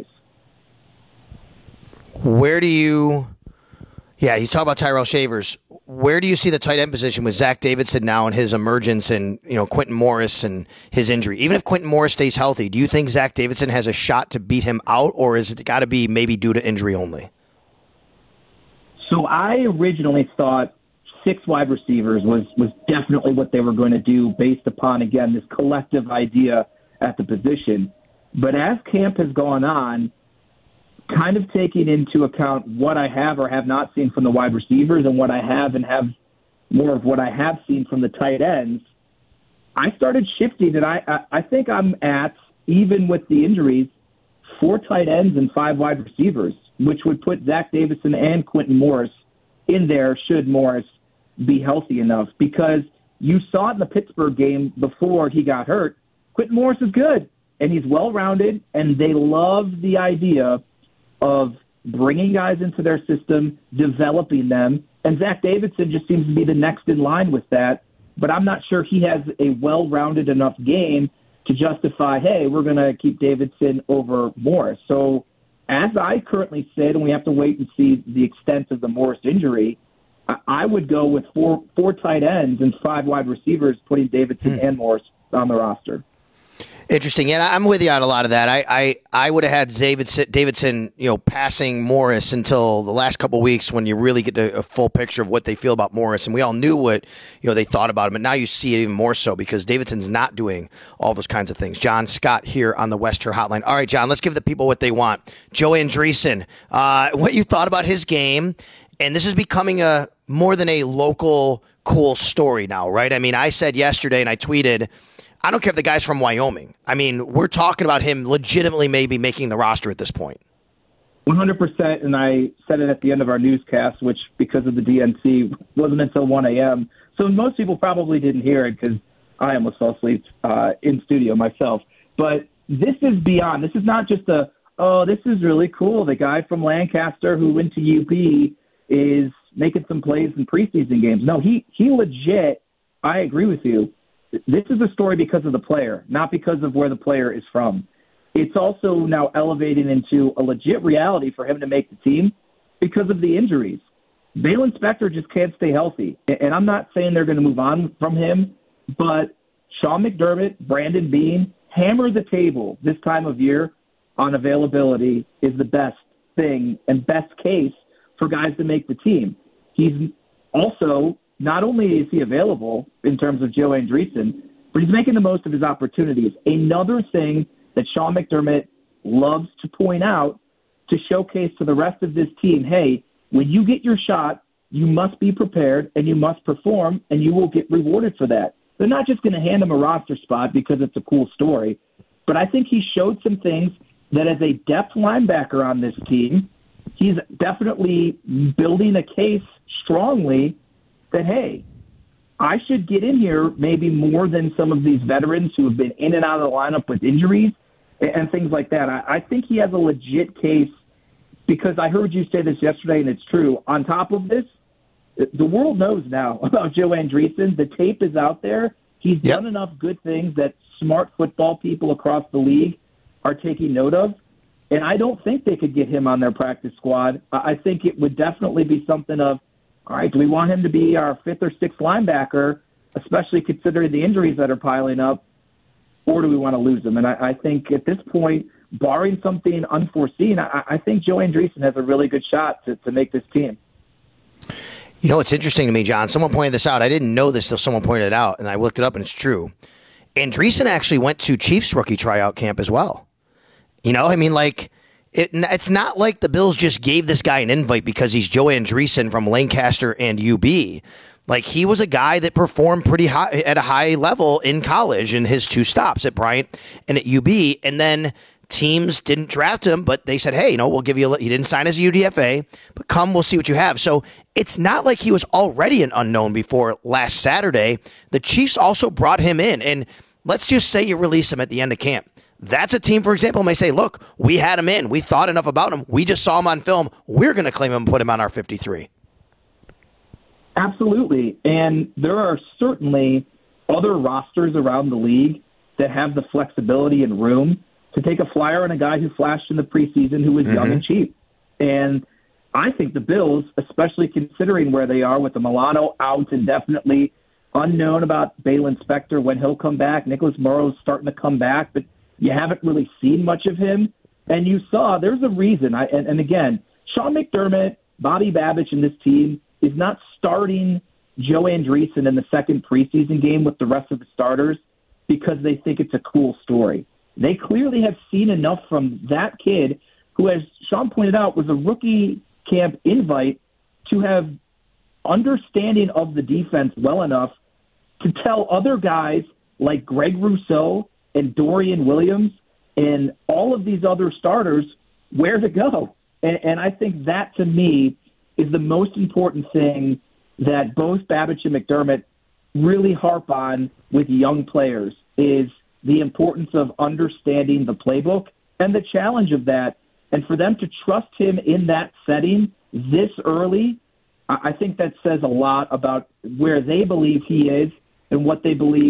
You talk about Tyrell Shavers. Where do you see the tight end position with Zach Davidson now and his emergence and, Quentin Morris and his injury? Even if Quentin Morris stays healthy, do you think Zach Davidson has a shot to beat him out, or is it got to be maybe due to injury only? So I originally thought 6 wide receivers was definitely what they were going to do based upon, again, this collective idea at the position. But as camp has gone on, kind of taking into account what I have or have not seen from the wide receivers and what I have and have more of what I have seen from the tight ends, I started shifting, and I think I'm at, even with the injuries, 4 tight ends and 5 wide receivers, which would put Zach Davidson and Quentin Morris in there should Morris be healthy enough, because you saw it in the Pittsburgh game before he got hurt. Quentin Morris is good, and he's well-rounded, and they love the idea of bringing guys into their system, developing them, and Zach Davidson just seems to be the next in line with that, but I'm not sure he has a well-rounded enough game to justify, hey, we're going to keep Davidson over Morris. So as I currently sit, and we have to wait and see the extent of the Morris injury, I would go with four tight ends and 5 wide receivers, putting Davidson and Morris on the roster. Interesting. Yeah, I'm with you on a lot of that. I would have had Davidson, passing Morris until the last couple of weeks when you really get a full picture of what they feel about Morris, and we all knew what they thought about him. And now you see it even more so because Davidson's not doing all those kinds of things. John Scott here on the West Her Hotline. All right, John, let's give the people what they want. Joe Andreessen, what you thought about his game, and this is becoming more than a local cool story now, right? I mean, I said yesterday and I tweeted, I don't care if the guy's from Wyoming. I mean, we're talking about him legitimately maybe making the roster at this point. 100%, and I said it at the end of our newscast, which because of the DNC wasn't until 1 a.m. So most people probably didn't hear it because I almost fell asleep in studio myself. But this is beyond. This is not just this is really cool. The guy from Lancaster who went to UB is making some plays in preseason games. No, he legit, I agree with you. This is a story because of the player, not because of where the player is from. It's also now elevating into a legit reality for him to make the team because of the injuries. Balen Spector just can't stay healthy. And I'm not saying they're going to move on from him, but Sean McDermott, Brandon Beane, hammer the table this time of year on availability is the best thing and best case for guys to make the team. He's also, not only is he available in terms of Joe Andreessen, but he's making the most of his opportunities. Another thing that Sean McDermott loves to point out to showcase to the rest of this team, hey, when you get your shot, you must be prepared and you must perform and you will get rewarded for that. They're not just going to hand him a roster spot because it's a cool story, but I think he showed some things that as a depth linebacker on this team, he's definitely building a case strongly that, hey, I should get in here maybe more than some of these veterans who have been in and out of the lineup with injuries and things like that. I think he has a legit case because I heard you say this yesterday, and it's true. On top of this, the world knows now about Joe Andreessen. The tape is out there. He's done enough good things that smart football people across the league are taking note of, and I don't think they could get him on their practice squad. I think it would definitely be something of, all right, do we want him to be our 5th or 6th linebacker, especially considering the injuries that are piling up, or do we want to lose him? And I think at this point, barring something unforeseen, I think Joe Andreessen has a really good shot to make this team. You know, it's interesting to me, John. Someone pointed this out. I didn't know this till someone pointed it out, and I looked it up, and it's true. Andreessen actually went to Chiefs rookie tryout camp as well. It's not like the Bills just gave this guy an invite because he's Joe Andreessen from Lancaster and UB. Like, he was a guy that performed pretty high at a high level in college in his 2 stops at Bryant and at UB. And then teams didn't draft him, but they said, hey, we'll give you he didn't sign as a UDFA, but come, we'll see what you have. So it's not like he was already an unknown before last Saturday. The Chiefs also brought him in. And let's just say you release him at the end of camp. That's a team, for example, may say, look, we had him in. We thought enough about him. We just saw him on film. We're going to claim him and put him on our 53. Absolutely. And there are certainly other rosters around the league that have the flexibility and room to take a flyer on a guy who flashed in the preseason who was young and cheap. And I think the Bills, especially considering where they are with the Milano out indefinitely, unknown about Balen Spector when he'll come back. Nicholas Morrow's starting to come back, but you haven't really seen much of him. And you saw there's a reason. And again, Sean McDermott, Bobby Babich, and this team is not starting Joe Andreessen in the second preseason game with the rest of the starters because they think it's a cool story. They clearly have seen enough from that kid who, as Sean pointed out, was a rookie camp invite to have understanding of the defense well enough to tell other guys like Greg Rousseau and Dorian Williams and all of these other starters where to go. And I think that, to me, is the most important thing that both Babich and McDermott really harp on with young players is the importance of understanding the playbook and the challenge of that. And for them to trust him in that setting this early, I think that says a lot about where they believe he is and what they believe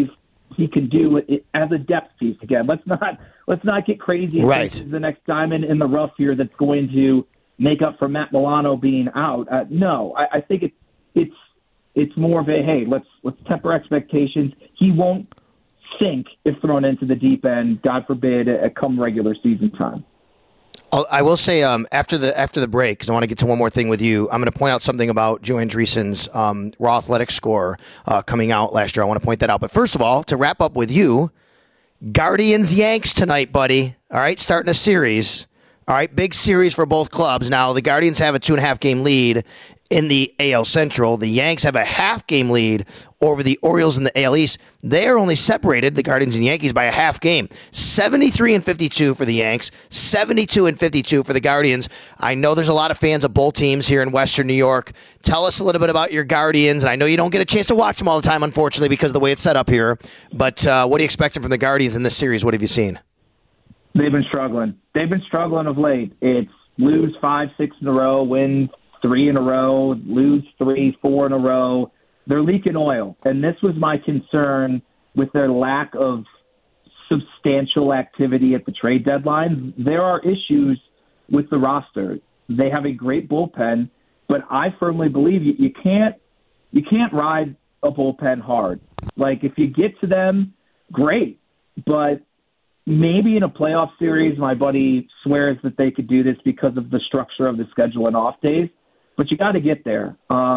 he can do it as a depth piece. Again, let's not get crazy. Right. This is the next diamond in the rough here that's going to make up for Matt Milano being out. No, I think it's more of a, hey, let's temper expectations. He won't sink if thrown into the deep end, God forbid, come regular season time. I will say after the break, because I want to get to one more thing with you, I'm going to point out something about Joe Andreessen's raw athletic score coming out last year. I want to point that out. But first of all, to wrap up with you, Guardians-Yanks tonight, buddy. All right, starting a series. All right, big series for both clubs. Now, the Guardians have a 2.5-game lead in the AL Central. The Yanks have a half-game lead over the Orioles in the AL East. They are only separated, the Guardians and Yankees, by a half game. 73-52 for the Yanks, 72-52 for the Guardians. I know there's a lot of fans of both teams here in Western New York. Tell us a little bit about your Guardians. And I know you don't get a chance to watch them all the time, unfortunately, because of the way it's set up here. But what are you expecting from the Guardians in this series? What have you seen? They've been struggling. They've been struggling of late. It's lose 5, 6 in a row, win 3 in a row, lose 3, 4 in a row. They're leaking oil. And this was my concern with their lack of substantial activity at the trade deadline. There are issues with the roster. They have a great bullpen, but I firmly believe you can't ride a bullpen hard. Like, if you get to them, great. But maybe in a playoff series, my buddy swears that they could do this because of the structure of the schedule and off days. But you got to get there.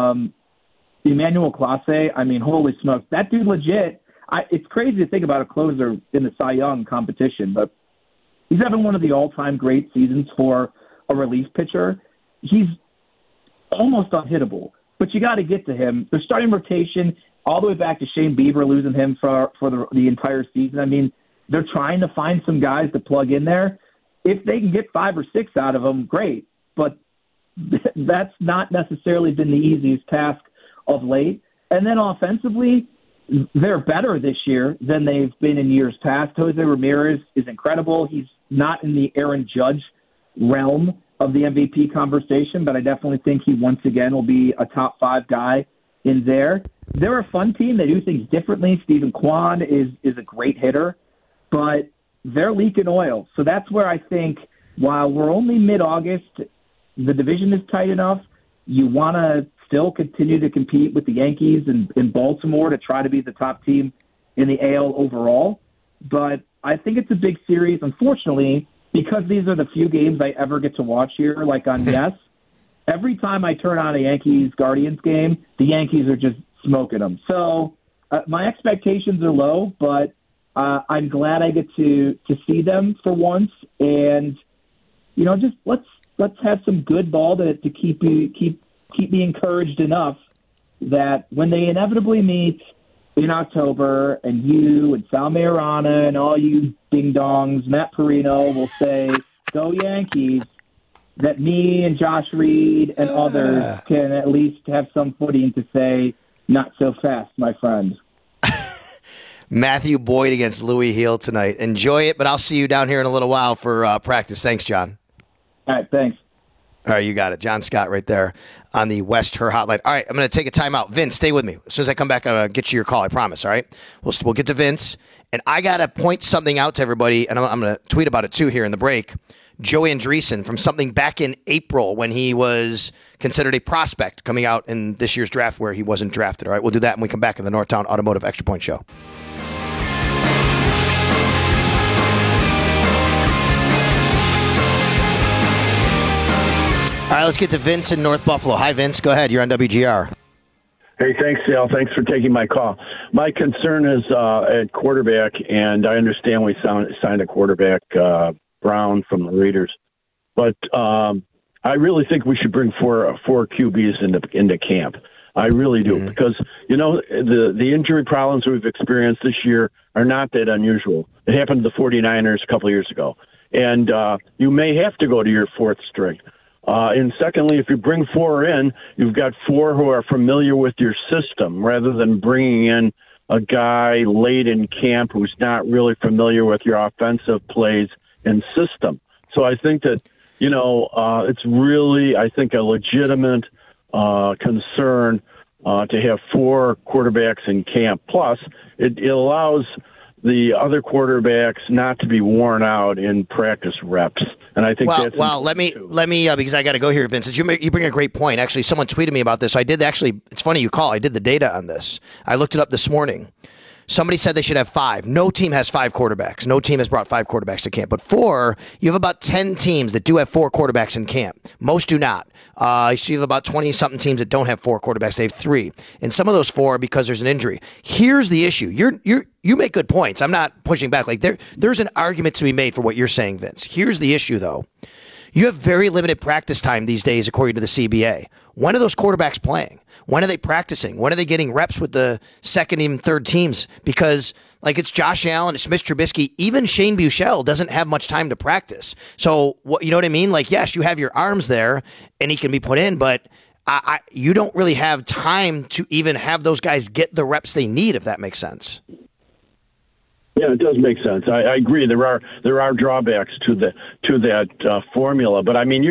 Emmanuel Clase, I mean, holy smokes, that dude legit. It's crazy to think about a closer in the Cy Young competition, but he's having one of the all-time great seasons for a relief pitcher. He's almost unhittable, but you got to get to him. They're starting rotation all the way back to Shane Bieber, losing him for the entire season. I mean, they're trying to find some guys to plug in there. If they can get 5 or 6 out of them, great, but that's not necessarily been the easiest task of late. And then offensively, they're better this year than they've been in years past. Jose Ramirez is incredible. He's not in the Aaron Judge realm of the MVP conversation, but I definitely think he once again will be a top 5 guy in there. They're a fun team. They do things differently. Stephen Kwan is a great hitter, but they're leaking oil. So that's where I think while we're only mid-August, the division is tight enough. You want to still continue to compete with the Yankees in Baltimore to try to be the top team in the AL overall. But I think it's a big series. Unfortunately, because these are the few games I ever get to watch here, like on Yes, every time I turn on a Yankees-Guardians game, the Yankees are just smoking them. So my expectations are low, but I'm glad I get to see them for once. And, you know, just let's have some good ball to keep me encouraged enough that when they inevitably meet in October and you and Sal Mayorana and all you ding-dongs, Matt Perino will say, go Yankees, that me and Josh Reed and others can at least have some footing to say, not so fast, my friend. Matthew Boyd against Louis Heel tonight. Enjoy it, but I'll see you down here in a little while for practice. Thanks, John. All right, thanks. All right, you got it. John Scott right there on the West Her Hotline. All right, I'm going to take a timeout. Vince, stay with me. As soon as I come back, I'll get you your call, I promise, all right? We'll get to Vince, and I got to point something out to everybody, and I'm going to tweet about it too here in the break. Joe Andreessen from something back in April when he was considered a prospect coming out in this year's draft where he wasn't drafted. All right, we'll do that when we come back in the Northtown Automotive Extra Point Show. All right, let's get to Vince in North Buffalo. Hi, Vince. Go ahead. You're on WGR. Hey, thanks, Sal. Thanks for taking my call. My concern is at quarterback, and I understand we signed a quarterback, Brown, from the Raiders. But I really think we should bring four QBs into camp. I really do. Because, you know, the injury problems we've experienced this year are not that unusual. It happened to the 49ers a couple of years ago. And you may have to go to your fourth string. And secondly, if you bring 4 in, you've got 4 who are familiar with your system rather than bringing in a guy late in camp who's not really familiar with your offensive plays and system. So I think that, you know, it's really, I think, a legitimate concern to have 4 quarterbacks in camp. Plus, it allows the other quarterbacks not to be worn out in practice reps. And I think that's let me because I got to go here, Vincent. You bring a great point. Actually, someone tweeted me about this. I did actually. It's funny you call. I did the data on this. I looked it up this morning. Somebody said they should have 5. No team has 5 quarterbacks. No team has brought 5 quarterbacks to camp. But 4, you have about 10 teams that do have 4 quarterbacks in camp. Most do not. You have about 20-something teams that don't have 4 quarterbacks. They have 3. And some of those 4 are because there's an injury. Here's the issue. You make good points. I'm not pushing back. Like there's an argument to be made for what you're saying, Vince. Here's the issue, though. You have very limited practice time these days, according to the CBA. When are those quarterbacks playing? When are they practicing? When are they getting reps with the second and third teams? Because it's Josh Allen, it's Mitch Trubisky, even Shane Buechele doesn't have much time to practice. So you know what I mean? Yes, you have your arms there and he can be put in, but you don't really have time to even have those guys get the reps they need, if that makes sense. Yeah, it does make sense. I agree. There are drawbacks to that formula, but I mean,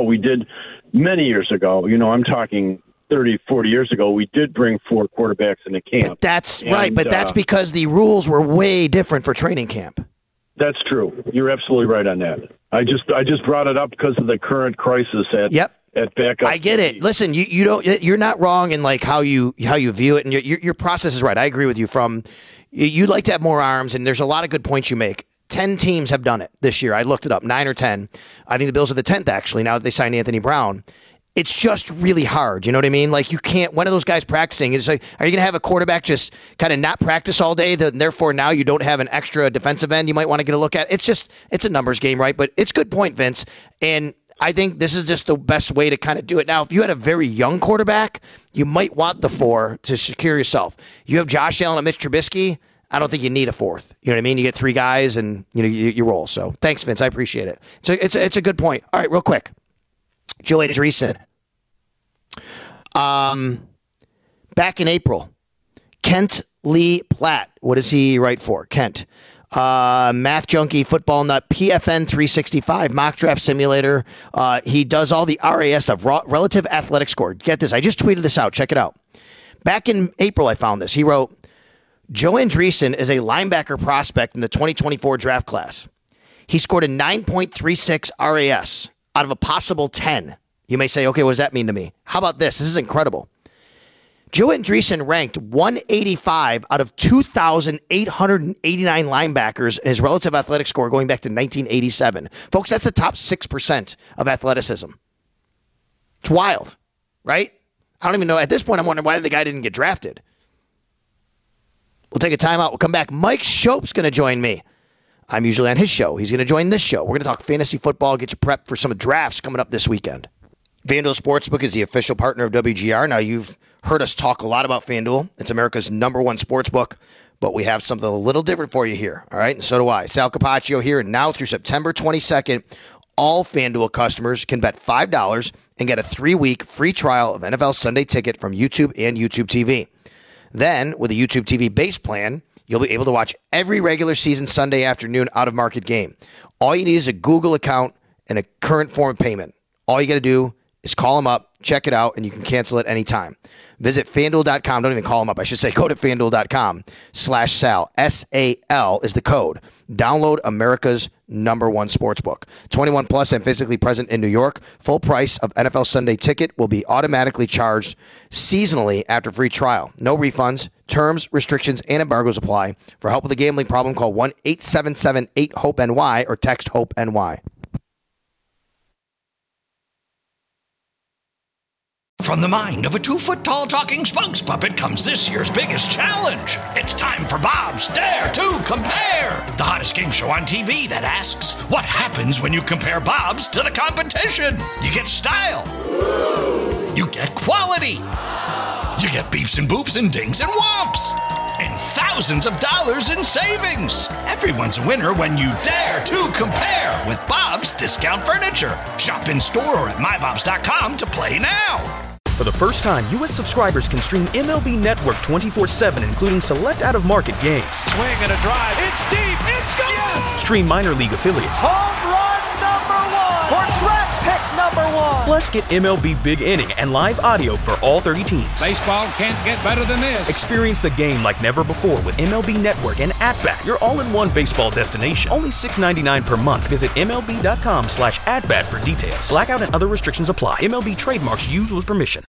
many years ago, I'm talking 30, 40 years ago, we did bring 4 quarterbacks into camp. But that's right, but that's because the rules were way different for training camp. That's true. You're absolutely right on that. I just brought it up because of the current crisis at backup. I get it. Listen, you're not wrong in how you view it, and your process is right. I agree with you. You'd like to have more arms, and there's a lot of good points you make. 10 teams have done it this year. I looked it up, 9 or 10. I think the Bills are the 10th, actually, now that they signed Anthony Brown. It's just really hard. You know what I mean? You can't, one of those guys practicing, it's are you going to have a quarterback just kind of not practice all day? Therefore, now you don't have an extra defensive end you might want to get a look at. It's a numbers game, right? But it's a good point, Vince. And I think this is just the best way to kind of do it. Now, if you had a very young quarterback, you might want the 4 to secure yourself. You have Josh Allen and Mitch Trubisky. I don't think you need a 4th. You know what I mean? You get 3 guys and you roll. So thanks, Vince. I appreciate it. So it's a good point. All right, real quick. Joe Andreessen. Back in April, Kent Lee Platt. What does he write for? Kent. Math Junkie, Football Nut, PFN 365, Mock Draft Simulator. He does all the RAS stuff, Relative Athletic Score. Get this. I just tweeted this out. Check it out. Back in April, I found this. He wrote, Joe Andreessen is a linebacker prospect in the 2024 draft class. He scored a 9.36 RAS out of a possible 10. You may say, okay, what does that mean to me? How about this? This is incredible. Joe Andreessen ranked 185 out of 2,889 linebackers in his relative athletic score going back to 1987. Folks, that's the top 6% of athleticism. It's wild, right? I don't even know. At this point, I'm wondering why the guy didn't get drafted. We'll take a timeout. We'll come back. Mike Shope's going to join me. I'm usually on his show. He's going to join this show. We're going to talk fantasy football, get you prepped for some drafts coming up this weekend. FanDuel Sportsbook is the official partner of WGR. Now, you've heard us talk a lot about FanDuel. It's America's #1 sportsbook, but we have something a little different for you here, all right? And so do I. Sal Capaccio here, and now through September 22nd, all FanDuel customers can bet $5 and get a 3-week free trial of NFL Sunday Ticket from YouTube and YouTube TV. Then, with a YouTube TV base plan, you'll be able to watch every regular season Sunday afternoon out-of-market game. All you need is a Google account and a current form of payment. All you got to do is call them up, check it out, and you can cancel it anytime. Visit FanDuel.com. Don't even call them up. I should say go to FanDuel.com/Sal. SAL is the code. Download America's #1 sportsbook. 21 plus and physically present in New York. Full price of NFL Sunday Ticket will be automatically charged seasonally after free trial. No refunds. Terms, restrictions, and embargoes apply. For help with a gambling problem, call 1-877-8-HOPE-NY or text HOPE-NY. From the mind of a 2-foot-tall talking spokes puppet comes this year's biggest challenge. It's time for Bob's Dare to Compare, the hottest game show on TV that asks, what happens when you compare Bob's to the competition? You get style. You get quality. You get beeps and boops and dings and whomps. And thousands of dollars in savings. Everyone's a winner when you dare to compare with Bob's Discount Furniture. Shop in store or at mybobs.com to play now. For the first time, U.S. subscribers can stream MLB Network 24/7, including select out-of-market games. Swing and a drive. It's deep. It's gone. Yes! Stream minor league affiliates. Home run #1 for draft pick #1 #1. Plus, get MLB Big Inning and live audio for all 30 teams. Baseball can't get better than this. Experience the game like never before with MLB Network and At-Bat, your all-in-one baseball destination. Only $6.99 per month. Visit MLB.com/at-bat for details. Blackout and other restrictions apply. MLB trademarks used with permission.